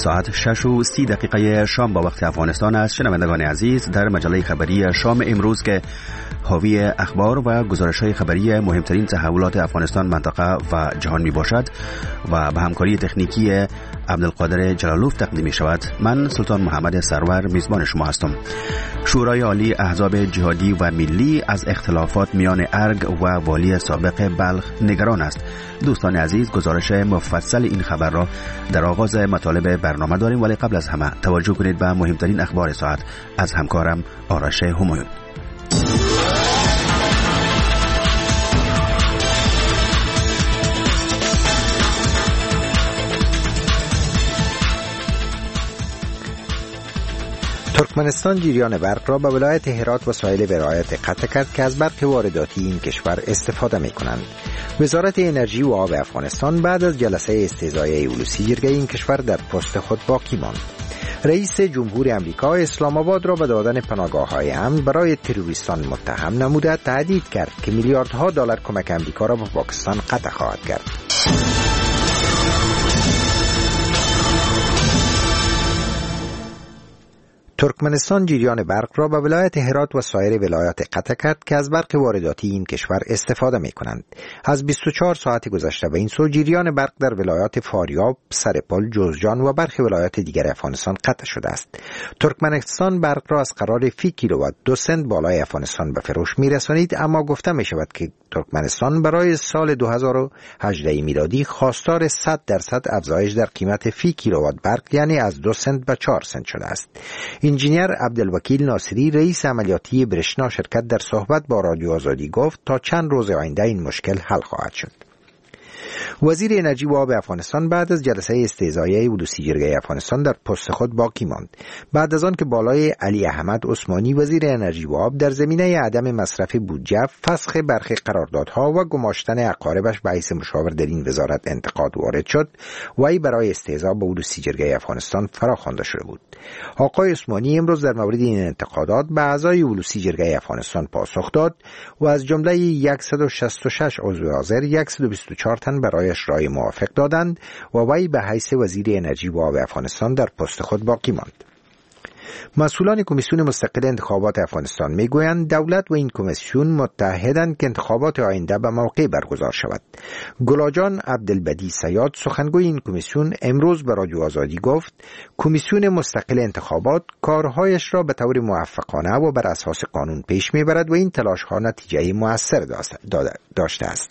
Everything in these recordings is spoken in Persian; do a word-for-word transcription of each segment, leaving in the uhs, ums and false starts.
ساعت شش و سی دقیقه شام با وقت افغانستان است. شنوندگان عزیز، در مجله خبری شام امروز که حاوی اخبار و گزارش‌های خبری مهمترین تحولات افغانستان، منطقه و جهان می باشد و به همکاری تکنیکی عبدالقادر جلالوف تقدیم می شود، من سلطان محمد سرور میزبان شما هستم. شورای عالی احزاب جهادی و ملی از اختلافات میان ارگ و والی سابق بلخ نگران است. دوستان عزیز، گزارش مفصل این خبر را در آغاز مطالب برنامه داریم، ولی قبل از همه توجه کنید به مهمترین اخبار ساعت از همکارم آرش همایون. ترکمنستان جریان برق را به ولایت هرات و ساحل ولایت قطع کرد که از برق وارداتی این کشور استفاده می کنند. وزارت انرژی و آب افغانستان بعد از جلسه استعزایی اولوسی جرگه این کشور در پست خود باقی ماند. رئیس جمهور امریکا اسلام آباد را به دادن پناهگاه‌های امن برای تروریستان متهم نموده تهدید کرد که میلیاردها دلار کمک امریکا را به پاکستان قطع خواهد کرد. ترکمنستان جریان برق را به ولایت هرات و سایر ولایات قطع کرد که از برق وارداتی این کشور استفاده می کنند. از بیست و چهار ساعت گذشته به این سو جریان برق در ولایات فاریاب، سرپل، جوزجان و برخی ولایات دیگر افغانستان قطع شده است. ترکمنستان برق را از قرار فی کیلووات دو سنت بالای افغانستان به فروش می رسانید، اما گفته می شود که ترکمنستان برای سال دو هزار و هجده میلادی خواستار صد درصد افزایش در قیمت فی کیلووات برق، یعنی از دو سنت به چهار سنت شده است. انجینیر عبدالوکیل ناصری، رئیس عملیاتی برشنا شرکت، در صحبت با رادیو آزادی گفت تا چند روز آینده این مشکل حل خواهد شد. وزیر انرژی و آب افغانستان بعد از جلسه استعزایی اولوسی جرگه افغانستان در پست خود باقی ماند، بعد از آن که بالای علی احمد عثمانی وزیر انرژی و آب در زمینه عدم مصرف بودجه، فسخ برخی قراردادها و گماشتن اقاربش به حیث مشاور در این وزارت انتقاد وارد شد و ای برای استعزا به اولوسی جرگه افغانستان فراخوانده شده بود. آقای عثمانی امروز در مورد این انتقادات به اعضای اولوسی جرگه افغانستان پاسخ داد و از جمله صد و شصت و شش عضو حاضر صد و بیست و چهار تن برایش رای موافق دادند و وی به حیث وزیر انرژی و آب افغانستان در پست خود باقی ماند. مسئولان کمیسیون مستقل انتخابات افغانستان میگویند دولت و این کمیسیون متحدند که انتخابات آینده به موقع برگزار شود. گلاجان عبدالبدی سیاد، سخنگوی این کمیسیون، امروز به رادیو آزادی گفت کمیسیون مستقل انتخابات کارهایش را به طور موفقانه و بر اساس قانون پیش میبرد و این تلاش‌ها نتیجه مؤثر داشته است.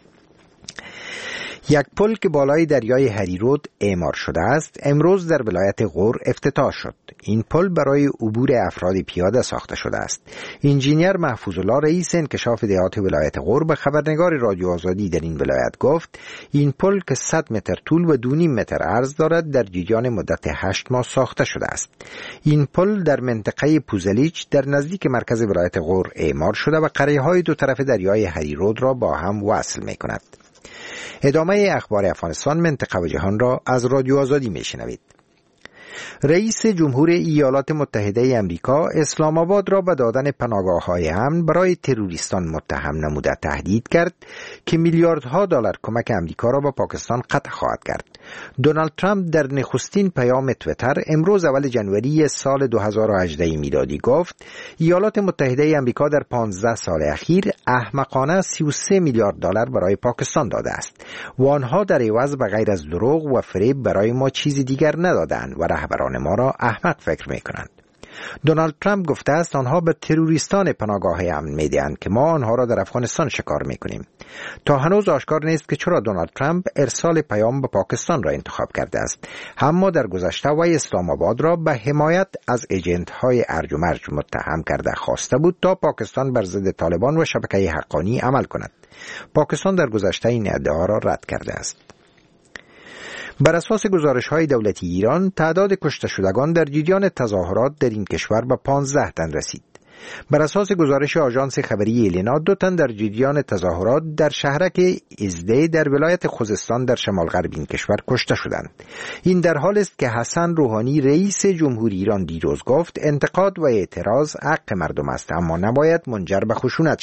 یک پل که بالای دریای هریرود اعمار شده است امروز در ولایت غور افتتاح شد. این پل برای عبور افراد پیاده ساخته شده است. انجینیر محفوظ الله، رئیس انکشاف دهات ولایت غور، به خبرنگار رادیو آزادی در این ولایت گفت این پل که صد متر طول و دو نیم متر عرض دارد در جریان مدت هشت ماه ساخته شده است. این پل در منطقه پوزلیچ در نزدیک مرکز ولایت غور اعمار شده و قریه‌های دو طرف دریای هریرود را با هم وصل می‌کند. ادامه اخبار افغانستان، منطقه و جهان را از رادیو آزادی میشنوید. رئیس جمهور ایالات متحده امریکا اسلام آباد را به دادن پناهگاه‌های امن برای تروریستان متهم نموده تهدید کرد که میلیاردها دلار کمک امریکا را به پاکستان قطع خواهد کرد. دونالد ترامپ در نخستین پیام تویتر امروز اول ژانویه سال دو هزار و هجده میلادی گفت ایالات متحده امریکا در پانزده سال اخیر احمقانه سی و سه میلیارد دلار برای پاکستان داده است و آنها در عوض به غیر از دروغ و فریب برای ما چیزی دیگر ندادند و رهبران ما را احمق فکر می‌کنند. دونالد ترامپ گفته است آنها به تروریستان پناهگاه امن می‌دهند که ما آنها را در افغانستان شکار می‌کنیم. تا هنوز آشکار نیست که چرا دونالد ترامپ ارسال پیام به پاکستان را انتخاب کرده است، اما در گذشته وی اسلام آباد را به حمایت از ایجنت‌های ارج و مرج متهم کرده خواسته بود تا پاکستان بر ضد طالبان و شبکه حقانی عمل کند. پاکستان در گذشته این ادعا را رد کرده است. بر اساس گزارش‌های دولتی ایران، تعداد کشته شدگان در جریان تظاهرات در این کشور به پانزده تن رسید. بر اساس گزارش آژانس خبری ایلینا، دو تن در جریان تظاهرات در شهرک ازده در ولایت خوزستان در شمال غرب این کشور کشته شدند. این در حالی است که حسن روحانی رئیس جمهوری ایران دیروز گفت انتقاد و اعتراض حق مردم است، اما نباید منجر به خشونت شود.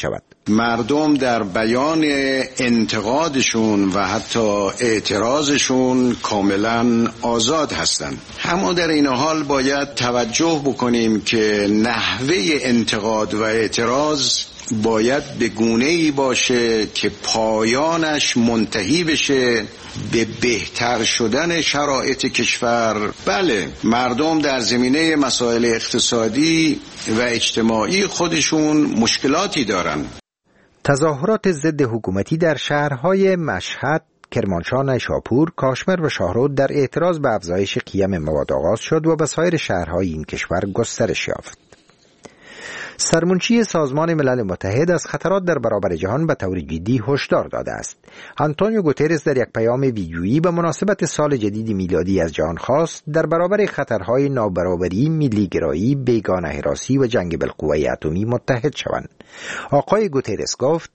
مردم در بیان انتقادشون و حتی اعتراضشون کاملا آزاد هستند. اما در این حال باید توجه بکنیم که نحوه انتقاد و اعتراض باید به گونه‌ای باشه که پایانش منتهی بشه به بهتر شدن شرایط کشور. بله، مردم در زمینه مسائل اقتصادی و اجتماعی خودشون مشکلاتی دارن. تظاهرات ضد حکومتی در شهرهای مشهد، کرمانشاه، نیشابور، کاشمر و شاهرود در اعتراض به افزایش قیم مواد آغاز شد و به سایر شهرهای این کشور گسترش یافت. سرمنشی سازمان ملل متحد از خطرات در برابر جهان به طور جدی هشدار داده است. آنتونیو گوترس در یک پیام ویدیویی به مناسبت سال جدید میلادی از جهان خواست در برابر خطرهای نابرابری، ملی‌گرایی، بیگانه هراسی و جنگ بالقوه اتمی متحد شوند. آقای گوترس گفت: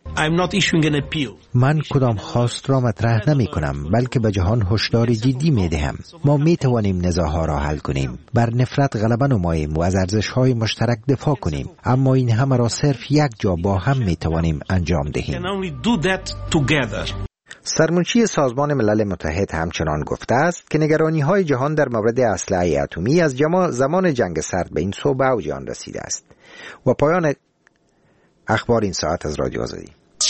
من کدام خواست را مطرح نمی کنم، بلکه به جهان هشدار جدی می دهم. ما می توانیم نزاعها را حل کنیم، بر نفرت غلبه نماییم و از ارزش‌های مشترک دفاع کنیم، اما این همه را صرف یک جا با هم می توانیم انجام دهیم. سرمنشی سازمان ملل متحد همچنان گفته است که نگرانی‌های جهان در مورد اسلحه اتمی از زمان جنگ سرد به این سو به اوج آن رسیده است. و پایان اخبار این ساعت از رادیو آزادی.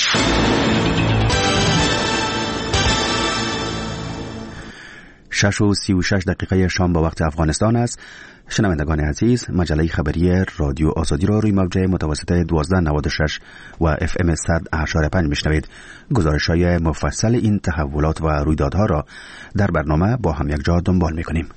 شش و سی و شش دقیقه شام با وقت افغانستان است. شنوندگان عزیز، مجله خبری رادیو آزادی را روی موج متوسط دوازده نود و شش و اف ام صد و هشت و پنج میشنوید. گزارش‌های مفصل این تحولات و رویدادها را در برنامه با هم یک جا دنبال می‌کنیم.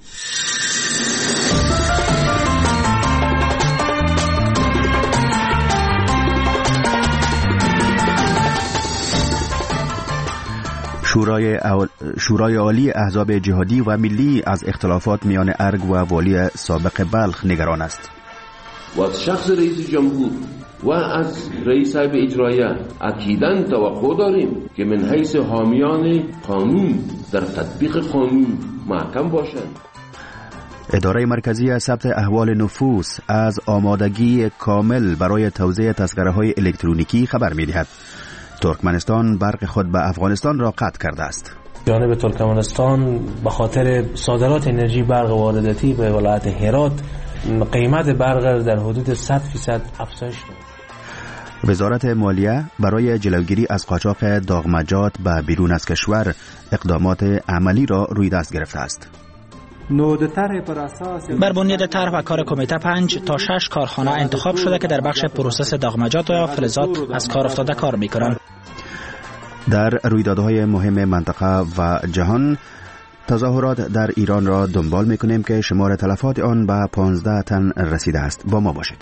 شورای, اول... شورای عالی احزاب جهادی و ملی از اختلافات میان ارگ و والی سابق بلخ نگران است. و از شخص رئیس جمهور و از رئیس صاحب اجرایه اکیداً توقع داریم که من حیث حامیان قانون در تطبیق قانون محکم باشند. اداره مرکزی ثبت احوال نفوس از آمادگی کامل برای توزیع تذکره‌های الکترونیکی خبر می‌دهد. ترکمنستان برق خود به افغانستان را قطع کرده است. جانب ترکمنستان به خاطر صادرات انرژی برق وارداتی به ولایت هرات قیمت برق در حدود صد درصد افزایش داد. وزارت مالیه برای جلوگیری از قاچاق داغمجات به بیرون از کشور اقدامات عملی را روی دست گرفته است. بر بنیاد طرح و کار کمیته پنج تا شش کارخانه انتخاب شده که در بخش پروسس داغمجات و فلزات از کار افتاده کار می‌کنند. در رویدادهای مهم منطقه و جهان، تظاهرات در ایران را دنبال می‌کنیم که شمار تلفات آن به پانزده تن رسیده است. با ما باشید.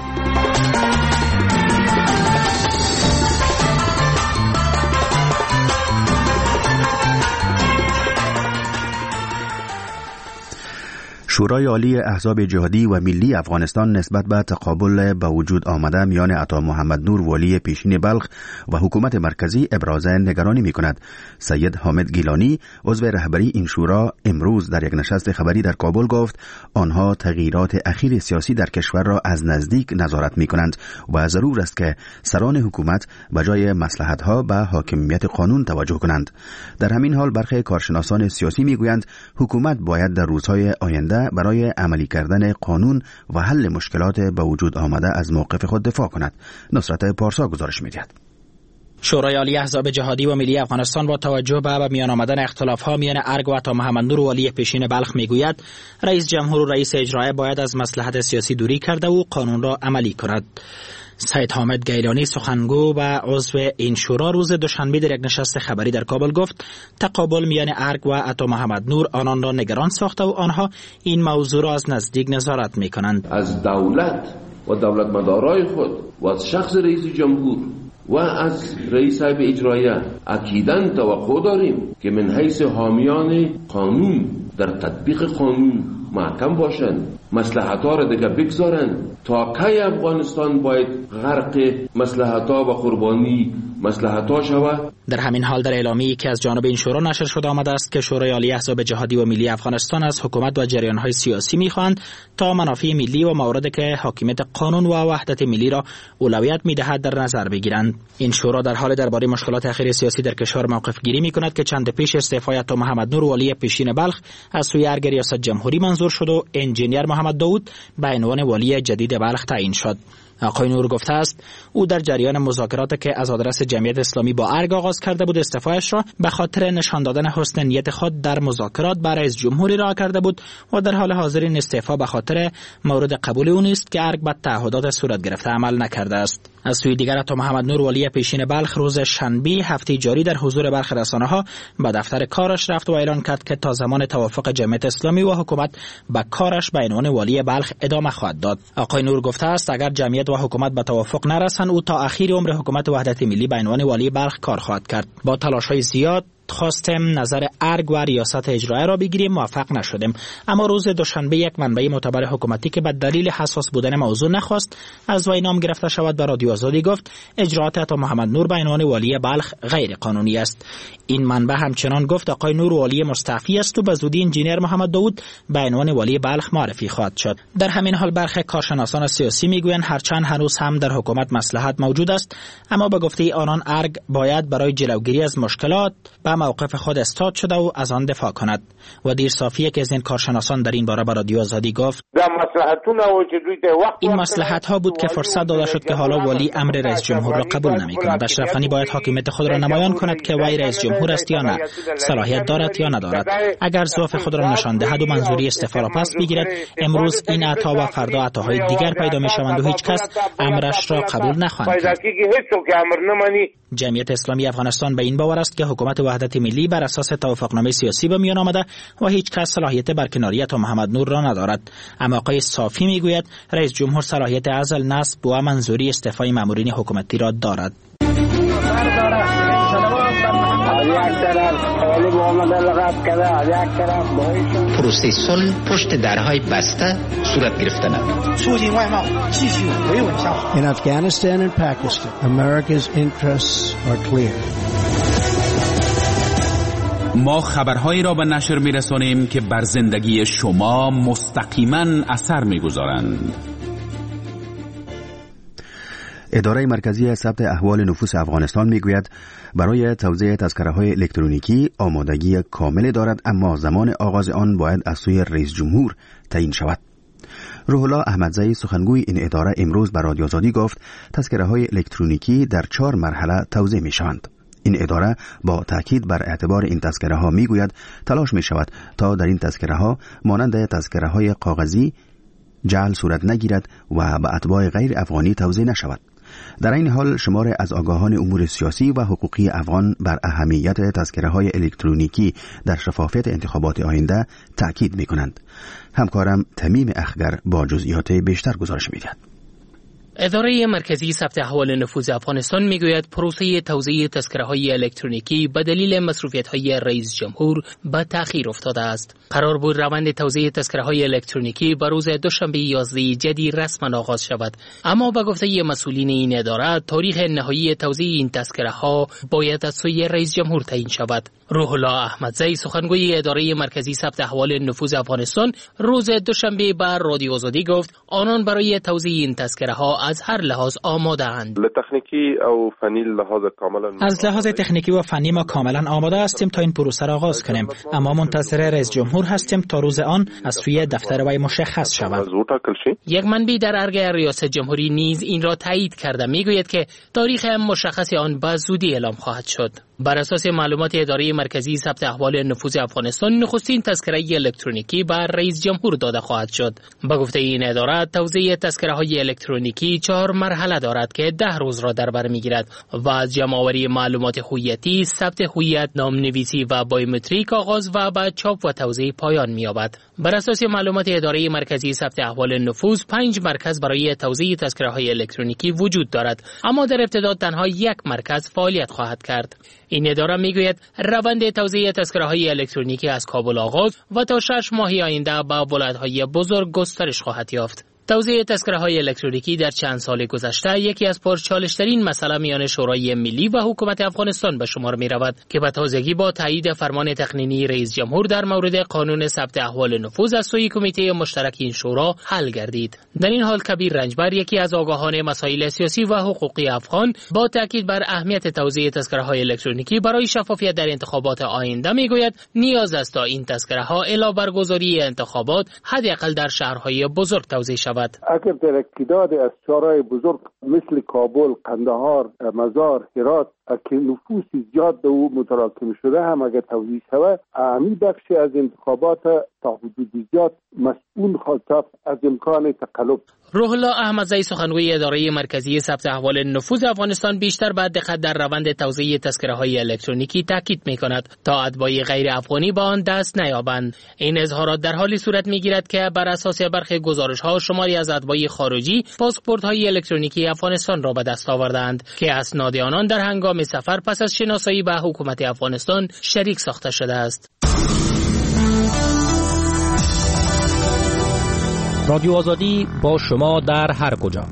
شورای عالی احزاب جهادی و ملی افغانستان نسبت به تقابل به وجود آمده میان عطا محمد نور والی پیشین بلخ و حکومت مرکزی ابراز نگرانی می کند. سید حامد گیلانی عضو رهبری این شورا امروز در یک نشست خبری در کابل گفت آنها تغییرات اخیر سیاسی در کشور را از نزدیک نظارت می کنند و ضرور است که سران حکومت به جای مصلحت‌ها به حاکمیت قانون توجه کنند. در همین حال برخی کارشناسان سیاسی می گویند حکومت باید در روزهای آینده برای عملی کردن قانون و حل مشکلات به وجود آمده از موقف خود دفاع کند. نصرت پارسا گزارش می‌دهد. شورای عالی احزاب جهادی و ملی افغانستان با توجه به میان آمدن اختلاف‌ها میان ارگ و عطا محمد نور والی پیشین بلخ میگوید رئیس جمهور و رئیس اجرایی باید از مصلحت سیاسی دوری کرده و قانون را عملی کند. سید حامد گیلانی سخنگو و عضو این شورا روز دوشنبه در یک نشست خبری در کابل گفت تقابل میان ارگ و عطا محمد نور آنان را نگران ساخته و آنها این موضوع را از نزدیک نظارت میکنند. از دولت و دولت مدارای خود و از شخص رئیس جمهور و از رئیس صاحب اجرایه اکیداً توقع داریم که من حیث حامیان قانون در تطبیق قانون محکم باشند. مصلحت‌ها را دیگه بگذارن. تا کی افغانستان باید غرق مصلحت‌ها و قربانی مصلحت‌ها شود؟ در همین حال در اعلامیه‌ای که از جانب این شورا نشر شده آمده است که شورای عالی احزاب جهادی و ملی افغانستان از حکومت و جریان‌های سیاسی می‌خواهند تا منافع ملی و مواردی که حاکمیت قانون و وحدت ملی را اولویت می‌دهد در نظر بگیرند. این شورا در حال درباره مشکلات اخیر سیاسی در کشور موقف گیری می‌کند که چند پیش استعفای عطا محمد نور والی پیشین بلخ از سوی ارگ ریاست جمهوری منظور شد و انجینیر محمد داوود به عنوان والی جدید بلخ تعیین شد. آقای نور گفته است او در جریان مذاکرات که از آدرس جمعیت اسلامی با ارگ آغاز کرده بود استعفایش را به خاطر نشان دادن حسن نیت خود در مذاکرات با رئیس جمهوری را کرده بود و در حال حاضر این استعفا به خاطر مورد قبول او نیست که ارگ به تعهدات صورت گرفته عمل نکرده است. از سوی دیگر عطا محمد نور والی پیشین بلخ روز شنبه هفته جاری در حضور برخی رسانه‌ها به دفتر کارش رفت و اعلان کرد که تا زمان توافق جمعیت اسلامی و حکومت به کارش به عنوان والی بلخ ادامه خواهد داد. آقای نور گفته است اگر جمعیت و حکومت به توافق نرسند او تا اخیر عمر حکومت وحدت ملی به عنوان والی بلخ کار خواهد کرد. با تلاش‌های زیاد خواستیم نظر ارگ و ریاست اجرایی را بگیریم، موفق نشدیم. اما روز دوشنبه یک منبع معتبر حکومتی که به دلیل حساس بودن موضوع نخواست از وی نام گرفته شود به رادیو آزادی گفت اجراات عطا محمد نور به عنوان والی بلخ غیر قانونی است. این منبع همچنان گفت آقای نور والی مستعفی است و به زودی انجینیر محمد داوود به عنوان والی بلخ معرفی خواهد شد. در همین حال برخی کارشناسان سیاسی میگویند هرچند هنوز هم در حکومت مصلحت موجود است اما به گفته آنان ارگ باید برای جلوگیری از مشکلات به موقف خود استاد شده و از آن دفاع کند. و دیر صافیه که از این کارشناسان در این باره به رادیو آزادی گفت این مصلحت ها بود که فرصت داده شد که حالا والی امر رئیس جمهور را قبول نمی کند. اشرف غنی باید حاکمیت خود را نمایان کند که وی رئیس جمهور است یا نه، صلاحیت دارد یا ندارد. اگر ضعف خود را نشان دهد و منظوری استعفا را پس بگیرد امروز این عطا و فردا عطاهای دیگر پیدا می شوند و هیچ کس امرش را قبول نخواهد کرد. جمعیت اسلامی افغانستان به این باور است که حکومت وحدت ملی بر اساس توافقنامه سیاسی به میان آمده و هیچ کس صلاحیت برکناری عطا محمد نور را ندارد. اما آقای صافی میگوید رئیس جمهور صلاحیت عزل، نصب و منظوری استعفای مامورین حکومتی را دارد. پروسه صلح پشت درهای بسته صورت گرفتن. In Afghanistan and Pakistan, America's interests are clear. ما خبرهایی را به نشر می‌رسانیم که بر زندگی شما مستقیما اثر می‌گذارند. اداره مرکزی ثبت احوال نفوس افغانستان میگوید برای توزیع تذکره‌های الکترونیکی آمادگی کامل دارد اما زمان آغاز آن باید از سوی رئیس جمهور تعیین شود. روح الله احمدزئی سخنگوی این اداره امروز به رادیو آزادی گفت تذکره‌های الکترونیکی در چهار مرحله توزیع می‌شوند. این اداره با تاکید بر اعتبار این تذکره‌ها میگوید تلاش می‌شود تا در این تذکره‌ها مانند تذکره‌های کاغذی جعل صورت نگیرد و به اتباع غیر افغانی توزیع نشود. در این حال شمار از آگاهان امور سیاسی و حقوقی افغان بر اهمیت تذکره‌های الکترونیکی در شفافیت انتخابات آینده تاکید می‌کنند. همکارم تمیم اخگر با جزئیات بیشتر گزارش می‌دهد. اداره مرکزی ثبت احوال نفوس افغانستان میگوید پروسه توزیع تذکره‌های الکترونیکی به دلیل مصروفیت‌های رئیس جمهور به تأخیر افتاده است. قرار بود روند توزیع تذکره‌های الکترونیکی به روز دوشنبه یازده جدی رسما آغاز شود، اما به گفته مسئولین این اداره تاریخ نهایی توزیع این تذکره‌ها باید از سوی رئیس جمهور تعیین شود. روح الله احمدزئی سخنگوی اداره مرکزی ثبت احوال نفوس افغانستان روز دوشنبه به رادیو آزادی گفت آنان برای توزیع این تذکره‌ها از هر لحاظ آماده اند. از لحاظ تکنیکی و فنی ما کاملا آماده هستیم تا این پروسه را آغاز کنیم، اما منتظر رئیس جمهور هستیم تا روز آن از سوی دفتر وی مشخص شود. یک منبع در ارگ ریاست جمهوری نیز این را تایید کرده، میگوید که تاریخ مشخص آن به زودی اعلام خواهد شد. بر اساس معلومات اداره مرکزی ثبت احوال نفوس افغانستان نخستین تذکره الکترونیکی بر رئیس جمهور داده خواهد شد. به گفته این اداره توزیع تذکره‌های الکترونیکی چهار مرحله دارد که ده روز را در بر میگیرد و از جمع‌آوری معلومات هویتی، ثبت هویت، نام‌نویسی و بایومتریک آغاز و بعد چاپ و توزیع پایان می‌یابد. بر اساس معلومات اداره مرکزی ثبت احوال نفوس پنج مرکز برای توزیع تذکره‌های الکترونیکی وجود دارد، اما در ابتدا تنها یک مرکز فعالیت خواهد کرد. این اداره میگوید روند توزیع تذکره‌های الکترونیکی از کابل آغاز و تا شش ماه آینده به ولایت‌های بزرگ گسترش خواهد یافت. توزیع تذکره‌های الکترونیکی در چند سال گذشته یکی از پرچالش‌ترین مسائل میان شورای ملی و حکومت افغانستان به شمار می‌رود که به تازگی با تایید فرمان تقنینی رئیس جمهور در مورد قانون ثبت احوال نفوذ از سوی کمیته مشترک این شورا حل گردید. در این حال کبیر رنجبر، یکی از آگاهان مسائل سیاسی و حقوقی افغان، با تاکید بر اهمیت توزیع تذکره‌های الکترونیکی برای شفافیت در انتخابات آینده میگوید نیاز است تا این تذکره‌ها الی برگزاری انتخابات حداقل در شهرهای بزرگ توزیع شود. اگر در اکیداد از شهرهای بزرگ مثل کابل، قندهار، مزار، هرات که نفوسی زیاد به او متراکم شده هم اگر توزیع شود، اهمی بخشی از انتخابات تا حدود زیاد مسئول خواهد از امکان تقلب. روح الله احمدزی، سخنگوی اداره مرکزی ثبت احوال نفوذ افغانستان، بیشتر به دقت در روند توزیع تذکره‌های الکترونیکی تاکید می‌کند تا اتباع غیر افغانی با آن دست نیابند. این اظهارات در حالی صورت می‌گیرد که بر اساس برخی گزارش‌ها شماری از اتباع خارجی پاسپورت‌های الکترونیکی افغانستان را به دست آوردند که اسناد آنان در هنگام سفر پس از شناسایی به حکومت افغانستان شریک ساخته شده است. رادیو آزادی با شما در هر کجا.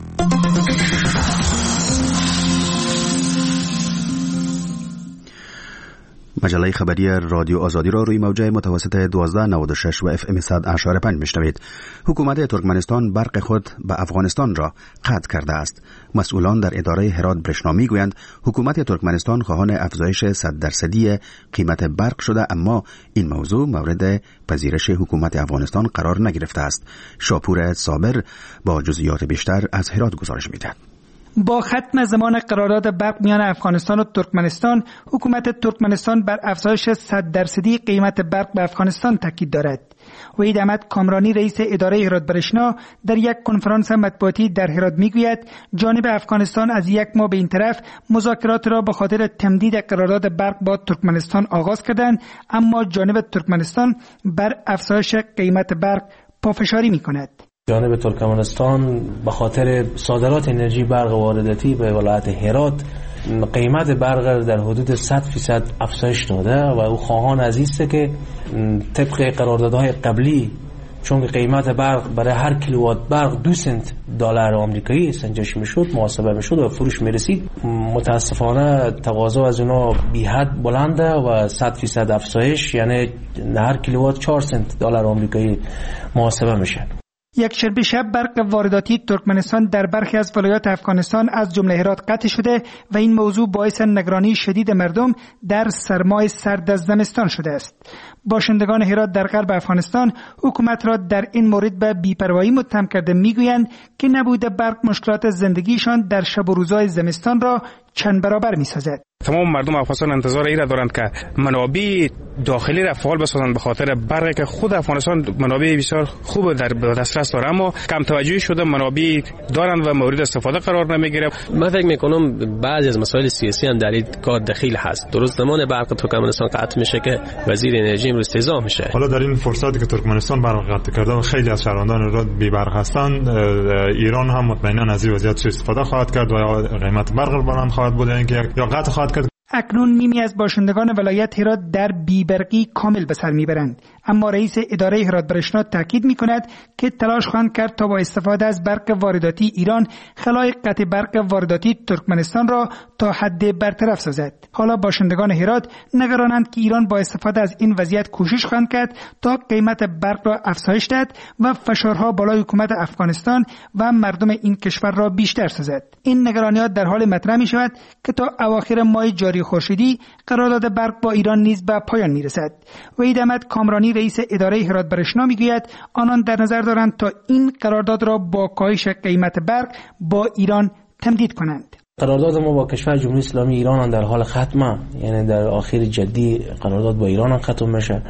مجله خبری رادیو آزادی را روی موجه متوسط دوازده نود و شش و اف ام صد و پنج میشنوید. حکومت ترکمنستان برق خود به افغانستان را قطع کرده است. مسئولان در اداره هرات برشنا میگویند حکومت ترکمنستان خواهان افزایش صد درصدی قیمت برق شده، اما این موضوع مورد پذیرش حکومت افغانستان قرار نگرفته است. شاپور صابر با جزئیات بیشتر از هرات گزارش میدهد. با ختم زمان قرارداد برق میان افغانستان و ترکمنستان، حکومت ترکمنستان بر افزایش صد درصدی قیمت برق به افغانستان تاکید دارد. وحید احمد کامرانی، رئیس اداره هرات برشنا، در یک کنفرانس مطبوعاتی در هرات میگوید جانب افغانستان از یک ماه به این طرف مذاکرات را به خاطر تمدید قرارداد برق با ترکمنستان آغاز کردند، اما جانب ترکمنستان بر افزایش قیمت برق پافشاری میکند. جانب ترکمنستان به خاطر صادرات انرژی برق وارداتی به ولایت هرات قیمت برق در حدود صد فیصد افزایش داده و او خواهان عزیزه که طبق قراردادهای قبلی، چون قیمت برق برای هر کیلووات برق دو سنت دلار آمریکایی سنجش میشد، محاسبه میشد و فروش میرسید، متاسفانه تقاضا از اونا بی حد بلنده و صد فیصد افزایش، یعنی هر کیلووات چهار سنت دلار آمریکایی محاسبه میشه. یک شنبه شب برق وارداتی ترکمنستان در برخی از ولایات افغانستان از جمله هرات قطع شده و این موضوع باعث نگرانی شدید مردم در سرمای سرد از زمستان شده است. باشندگان هرات در غرب افغانستان حکومت را در این مورد به بی‌پروایی متهم کرده میگویند که نبود برق مشکلات زندگیشان در شب و روزهای زمستان را چند برابر می‌سازد. تمام مردم افغانستان انتظار این را دارند که منابع داخلی را فعال بسازند به خاطر برقی که خود افغانستان منابع بسیار خوب در دسترس داره، اما کم توجهی شده منابع دارند و مورد استفاده قرار نمیگیره. من فکر میکنم بعضی از مسائل سیاسی هم در این کار دخیل هست. درست زمان برق ترکمنستان قطع میشه که وزیر انرژی امروز استعزام میشه. حالا در این فرصتی که ترکمنستان برق قطع کرده و خیلی از شهروندان را بی برق هستند، ایران هم مطمئنا از این وضعیت سوء استفاده خواهد کرد و قیمت برق بلند خواهد بود اینکه یا قطع خواهد کرد. اکنون نیمی از باشندگان ولایت هرات در بیبرقی کامل به سر میبرند، اما رئیس اداره هرات برشنا تاکید میکند که تلاش خواهند کرد تا با استفاده از برق وارداتی ایران خلای قطع برق وارداتی ترکمنستان را تا حد برطرف سازد. حالا باشندگان هرات نگرانند که ایران با استفاده از این وضعیت کوشش خواهند کرد تا قیمت برق را افزایش دهد و فشارها بالای حکومت افغانستان و مردم این کشور را بیشتر سازد. این نگرانیات در حال مطرح می شود که تا اواخر ماه جاری خورشیدی قرارداد برق با ایران نیز به پایان میرسد. وحید احمد کامرانی، رئیس اداره هرات برشنا، میگوید آنان در نظر دارند تا این قرارداد را با کاهش قیمت برق با ایران تمدید کنند. قرارداد ما با کشور جمهوری اسلامی ایران در حال ختمه، یعنی در آخر جدی قرارداد با ایران ختم میشه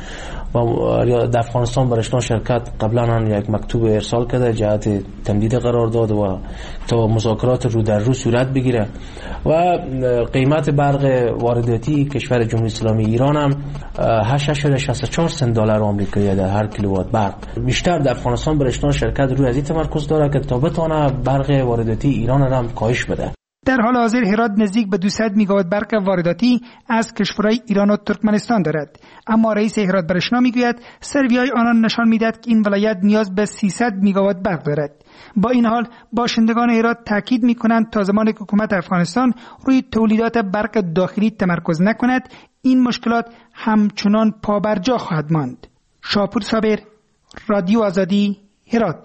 و در افغانستان برشنا شرکت قبلا هم یک مکتوب ارسال کرده جهت تمدید قرارداد و تا مذاکرات رو در رو صورت بگیره و قیمت برق وارداتی کشور جمهوری اسلامی ایران هم هشت ممیز شصت و چهار سنت دلار آمریکایی در هر کیلووات برق. بیشتر در افغانستان برشنا شرکت روی از این تمرکز داره که تا بتونه برق وارداتی ایران را هم کاهش بده. در حال حاضر هرات نزدیک به دویست میگاوات برق وارداتی از کشورهای ایران و ترکمنستان دارد، اما رئیس هرات برشنا میگوید سروی‌های آنان نشان میدهد که این ولایت نیاز به سیصد میگاوات برق دارد. با این حال باشندگان هرات تاکید میکنند تا زمانی که حکومت افغانستان روی تولیدات برق داخلی تمرکز نکند، این مشکلات همچنان پابرجا خواهد ماند. شاپور صابر، رادیو آزادی، هرات.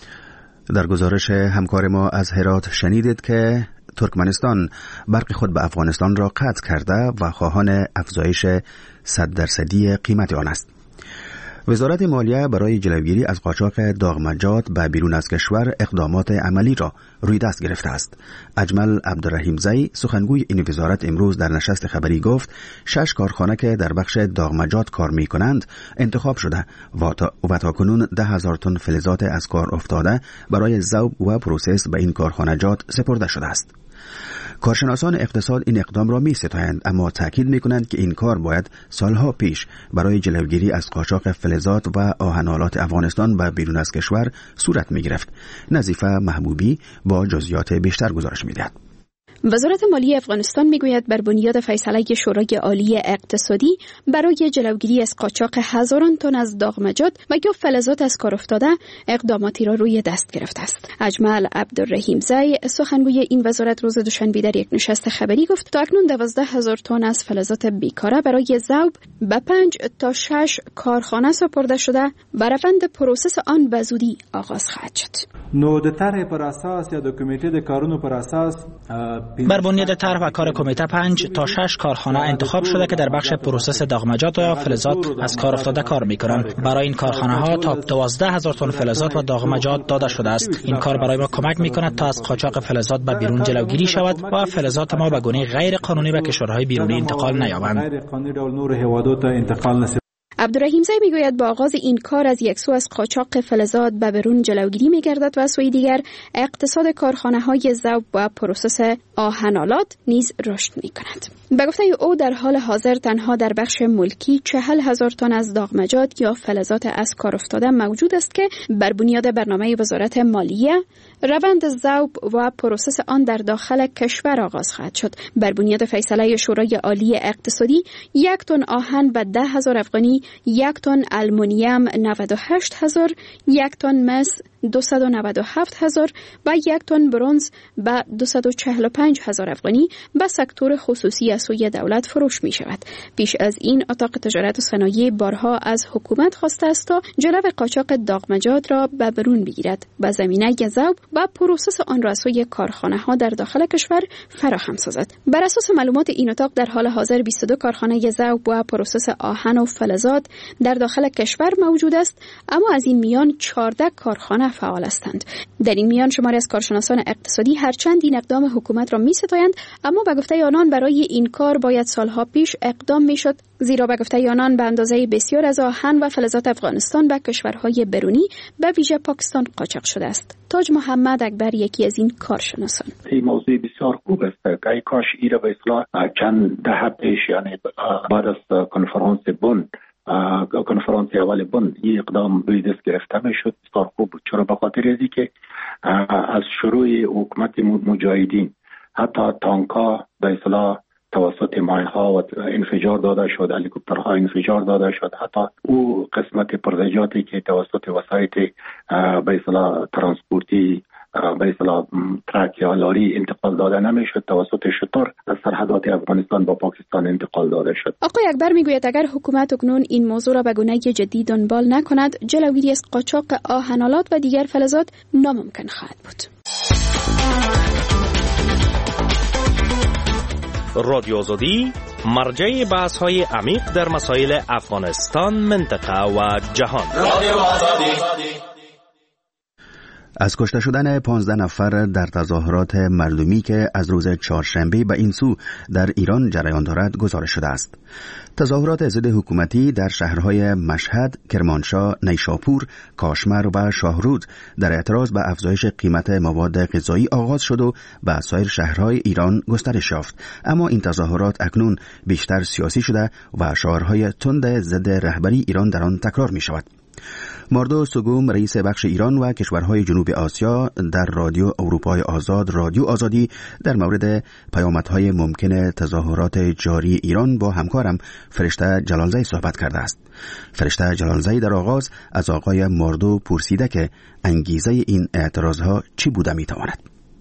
در گزارش همکار ما از هرات شنیدید که ترکمنستان برق خود به افغانستان را قطع کرده و خواهان افزایش صد درصدی قیمت آن است. وزارت مالیه برای جلوگیری از قاچاق داغمجات به بیرون از کشور اقدامات عملی را روی دست گرفته است. اجمل عبدالرحیمزی سخنگوی این وزارت امروز در نشست خبری گفت شش کارخانه که در بخش داغمجات کار می کنند انتخاب شده و تا, و تا کنون ده هزار تن فلزات از کار افتاده برای ذوب و پروسس به این کارخانجات سپرده شده است. کارشناسان اقتصاد این اقدام را می ستایند، اما تاکید می کنند که این کار باید سالها پیش برای جلوگیری از قاچاق فلزات و آهن‌آلات افغانستان به بیرون از کشور صورت می گرفت. نظیفه محبوبی با جزئیات بیشتر گزارش می دهد. وزارت مالیه افغانستان میگوید بر بنیاد فیصله شورای عالی اقتصادی برای جلوگیری از قاچاق هزاران تن از داغمجات و یا فلزات از کار افتاده اقداماتی را روی دست گرفته است. اجمل عبدالرحیمزی سخنگوی این وزارت روز دوشنبه در یک نشست خبری گفت تا اکنون دوازده هزار تن از فلزات بیکاره برای ذوب به پنج تا شش کارخانه سپرده شده و روند پروسس آن به زودی آغاز خواهد شد. نو د طرح پر اساس یا د کمیته د کارونو پر اساس بر بنیاد طرح و کار کمیته پنج تا شش کارخانه انتخاب شده که در بخش پروسس داغمجات و فلزات از کار افتاده کار میکنند. برای این کارخانه ها تا دوازده هزار تن فلزات و داغمجات داده شده است. این کار برای ما کمک میکند تا از قاچاق فلزات به بیرون جلوگیری شود و فلزات ما به گونه غیر قانونی به کشورهای بیرونی انتقال نیابند. عبدالرحیمزی میگوید با آغاز این کار از یک سو از قاچاق فلزات به بیرون جلوگیری میگردد و از سوی دیگر اقتصاد کارخانه های ذوب و پروسس آهن‌آلات نیز رشد میکند. به گفته او در حال حاضر تنها در بخش ملکی چهل هزار تن از داغمجات یا فلزات از کار افتاده موجود است که بر بنیاد برنامه وزارت مالیه روند ذوب و پروسس آن در داخل کشور آغاز خواهد شد. بر بنیاد فیصله شورای عالی اقتصادی یک تن آهن به ده هزار افغانی، یک تن آلومینیوم نود و هشت هزار، یک تن مس دویست و نود و هفت هزار و یک تن برنز به دویست و چهل و پنج هزار افغانی به سکتور خصوصی از سوی دولت فروش می شود. پیش از این اتاق تجارت و صنایع بارها از حکومت خواسته است تا جلو قاچاق داغمجات را به برون بگیرد و زمینه ذوب و پروسس آن را از سوی کارخانه ها در داخل کشور فراهم سازد. بر اساس معلومات این اتاق در حال حاضر بیست و دو کارخانه ذوب و پروسس آهن و فلزات در داخل کشور موجود است، اما از این میان چهارده کارخانه فعال هستند. در این میان شماری از کارشناسان اقتصادی هرچند این اقدام حکومت را می‌ستایند، اما به گفته آنان برای این کار باید سالها پیش اقدام می‌شد، زیرا به گفته آنان به اندازه بسیار از آهن و فلزات افغانستان به کشورهای بیرونی به ویژه پاکستان قاچاق شده است. تاج محمد اکبر یکی از این کارشناسان: این موضوع بسیار خوب است که کاش ایرا به اصلاح چند دهه پیش، یعنی بعد از کنفرانس بن کنفرانس اول بن این اقدام روی دست گرفته میشد، بسیار خوب بود. چرا؟ به خاطر از اینکه از شروع حکومت مجاهدین حتی تانکا به اصطلاح توسط ماین‌ها و انفجار داده شد، هلیکوپترها انفجار داده شد، حتی او قسمت پرزجاتی که توسط وسایط به اصطلاح ترانسپورتی به اصطلاح ترک یا لاری انتقال داده نمیشد، توسط شتر از سرحدات افغانستان با پاکستان انتقال داده شد. آقای اکبر میگوید اگر حکومت اکنون این موضوع را به گونه جدی دنبال نکند، جلوگیری از قاچاق آهن‌آلات و دیگر فلزات ناممکن خواهد بود. رادیو آزادی مرجع بحث‌های عمیق در مسائل افغانستان، منطقه و جهان. رادیو آزادی. از کشته شدن پانزده نفر در تظاهرات مردمی که از روز چهارشنبه به این سو در ایران جریان دارد گزارش شده است. تظاهرات ضد حکومتی در شهرهای مشهد، کرمانشاه، نیشاپور، کاشمر و شاهرود در اعتراض به افزایش قیمت مواد غذایی آغاز شد و به سایر شهرهای ایران گسترش یافت. اما این تظاهرات اکنون بیشتر سیاسی شده و شعارهای تند ضد رهبری ایران در آن تکرار می شود. ماردو سوگوم رئیس بخش ایران و کشورهای جنوب آسیا در رادیو اروپای آزاد رادیو آزادی در مورد پیامدهای ممکن تظاهرات جاری ایران با همکارم فرشته جلالزی صحبت کرده است. فرشته جلالزی در آغاز از آقای ماردو پرسیده که انگیزه این اعتراضها چی بوده میتواند؟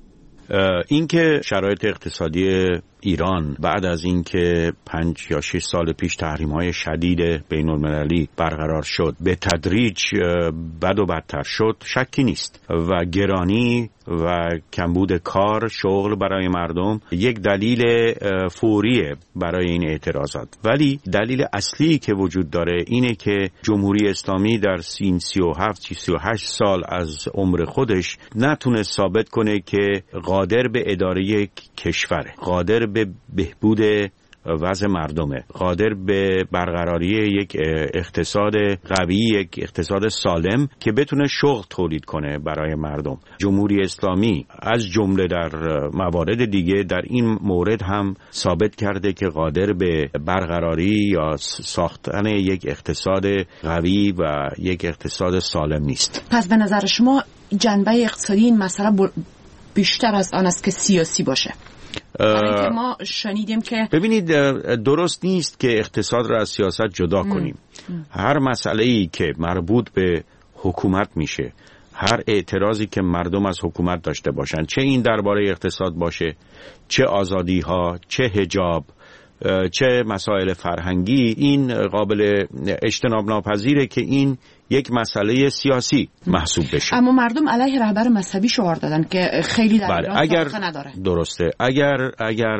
اینکه شرایط اقتصادی ایران بعد از اینکه پنج یا شش سال پیش تحریم‌های شدید بین‌المللی برقرار شد به تدریج بد و بدتر شد شکی نیست و گرانی و کمبود کار شغل برای مردم یک دلیل فوریه برای این اعتراضات. ولی دلیل اصلی که وجود داره اینه که جمهوری اسلامی در سی و هفت سی و هشت سال از عمر خودش نتونه ثابت کنه که قادر به اداره یک کشوره، قادر به بهبود وضع مردمه، قادر به برقراری یک اقتصاد قوی، یک اقتصاد سالم که بتونه شغل تولید کنه برای مردم. جمهوری اسلامی از جمله در موارد دیگه در این مورد هم ثابت کرده که قادر به برقراری یا ساختن یک اقتصاد قوی و یک اقتصاد سالم نیست. پس به نظر شما جنبه اقتصادی این مسئله بیشتر از آن است که سیاسی باشه؟ برای که ما شنیدیم که ببینید درست نیست که اقتصاد را از سیاست جدا کنیم. ام. هر مسئله‌ای که مربوط به حکومت میشه، هر اعتراضی که مردم از حکومت داشته باشن، چه این درباره اقتصاد باشه، چه آزادی ها، چه حجاب، چه مسائل فرهنگی، این قابل اجتناب ناپذیره که این یک مسئله سیاسی محسوب بشه. اما مردم علیه رهبر مذهبی شعار دادن که خیلی در بله. اگر نداره. درسته. اگر اگر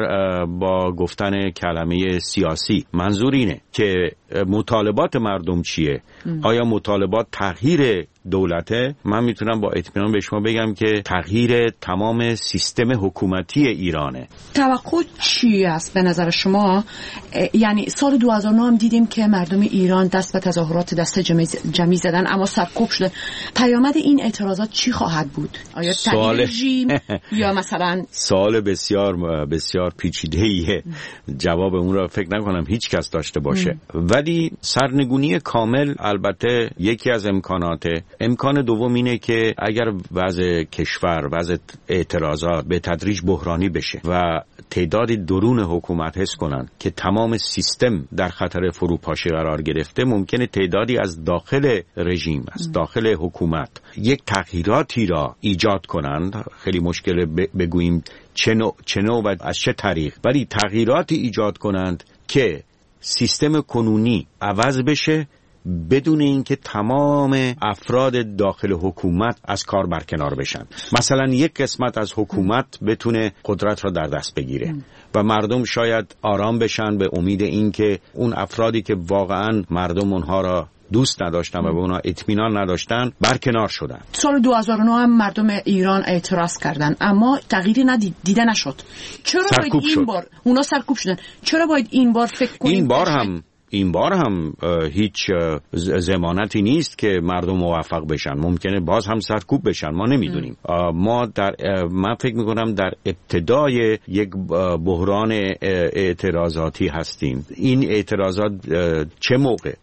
با گفتن کلمه سیاسی منظور اینه که مطالبات مردم چیه؟ ام. آیا مطالبات تغییر دولته؟ من میتونم با اطمینان به شما بگم که تغییر تمام سیستم حکومتی ایرانه. توقع چی است به نظر شما؟ یعنی سال دو هزار و نه هم دیدیم که مردم ایران دست به تظاهرات دست جمعی زدن اما سرکوب شده. پیامد این اعتراضات چی خواهد بود؟ آیا تغییر رژیم یا مثلا؟ سوال بسیار بسیار پیچیده‌ایه. جواب اون را فکر نکنم هیچ کس داشته باشه. ام. ولی سرنگونی کامل البته یکی از امکاناته. امکان دوم اینه که اگر وضع کشور، وضع اعتراضات به تدریج بحرانی بشه و تعدادی درون حکومت حس کنن که تمام سیستم در خطر فروپاشی قرار گرفته، ممکنه تعدادی از داخل رژیم، از داخل حکومت یک تغییراتی را ایجاد کنند. خیلی مشکل بگوییم چه نوع چه نوع و از چه طریق، ولی تغییراتی ایجاد کنند که سیستم کنونی عوض بشه بدون اینکه تمام افراد داخل حکومت از کار برکنار بشن. مثلا یک قسمت از حکومت بتونه قدرت را در دست بگیره و مردم شاید آرام بشن به امید اینکه اون افرادی که واقعا مردم اونها را دوست نداشتن و به اونا اطمینان نداشتن برکنار شدن. سال دو هزار و نه هم مردم ایران اعتراض کردن اما تغییری ندید دیده نشد. چرا باید این شد. بار اونا سرکوب شدن؟ چرا باید این بار فکر کنیم این بار هم این بار هم هیچ ضمانتی نیست که مردم موفق بشن. ممکنه باز هم سرکوب بشن، ما نمیدونیم. ما در من فکر میکنم در ابتدای یک بحران اعتراضاتی هستیم. این اعتراضات چه موقع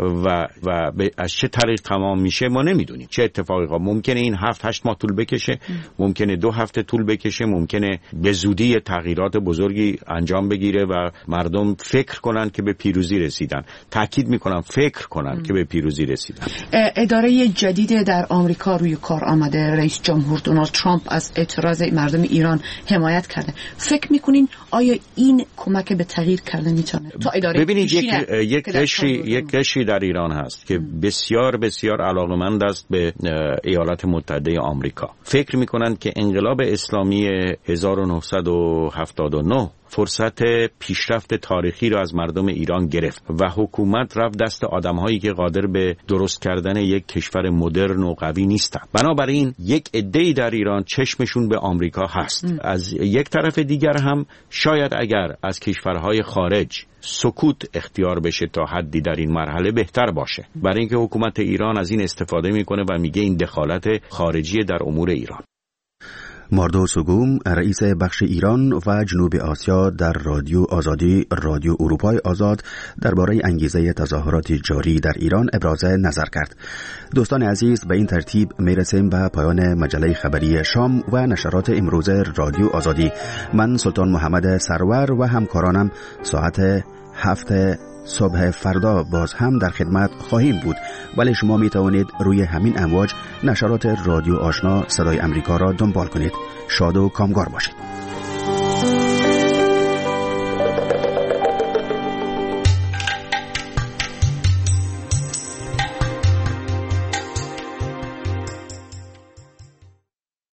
و و از چه طریق تمام میشه ما نمیدونیم. چه اتفاقی ها ممکنه این هفت هشت ماه طول بکشه، ممکنه دو هفته طول بکشه، ممکنه به زودی تغییرات بزرگی انجام بگیره و مردم فکر کنن که به پیروزی رسیدن. تاکید میکنم فکر کنن م. که به پیروزی رسیدن. اداره جدید در آمریکا روی کار آمده. رئیس جمهور دونالد ترامپ از اعتراض مردم ایران حمایت کرده. فکر میکنین آیا این کمک به تغییر کردن میتونه تا اداره ببینید یک یک قشری یک قشری در ایران هست که بسیار بسیار علاقه‌مند است به ایالات متحده آمریکا. فکر میکنن که انقلاب اسلامی هزار و نهصد و هفتاد و نه فرصت پیشرفت تاریخی را از مردم ایران گرفت و حکومت رفت دست آدم‌هایی که قادر به درست کردن یک کشور مدرن و قوی نیستند. بنابراین یک عده‌ای در ایران چشمشون به آمریکا هست. ام. از یک طرف دیگر هم شاید اگر از کشورهای خارج سکوت اختیار بشه تا حدی در این مرحله بهتر باشه، برای اینکه حکومت ایران از این استفاده میکنه و میگه این دخالت خارجی در امور ایران. ماردو سوگوم رئیس بخش ایران و جنوب آسیا در رادیو آزادی رادیو اروپای آزاد درباره انگیزه تظاهرات جاری در ایران ابراز نظر کرد. دوستان عزیز، به این ترتیب میرسیم به پایان مجله خبری شام و نشرات امروز رادیو آزادی. من سلطان محمد سرور و همکارانم ساعت هفت صبح فردا باز هم در خدمت خواهیم بود، ولی شما می توانید روی همین امواج نشرات رادیو آشنا صدای امریکا را دنبال کنید. شاد و کامگار باشید.